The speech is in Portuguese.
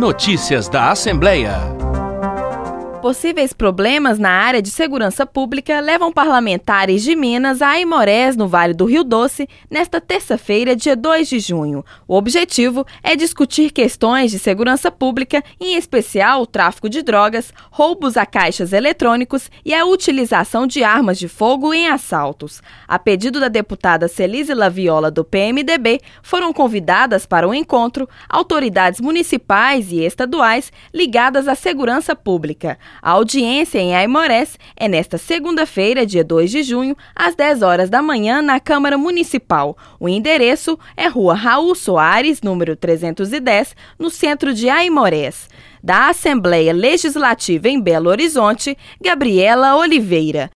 Notícias da Assembleia. Possíveis problemas na área de segurança pública levam parlamentares de Minas a Aimorés, no Vale do Rio Doce, nesta terça-feira, dia 2 de junho. O objetivo é discutir questões de segurança pública, em especial o tráfico de drogas, roubos a caixas eletrônicos e a utilização de armas de fogo em assaltos. A pedido da deputada Celise Laviola, do PMDB, foram convidadas para o encontro autoridades municipais e estaduais ligadas à segurança pública. A audiência em Aimorés é nesta segunda-feira, dia 2 de junho, às 10 horas da manhã, na Câmara Municipal. O endereço é Rua Raul Soares, número 310, no centro de Aimorés. Da Assembleia Legislativa em Belo Horizonte, Gabriela Oliveira.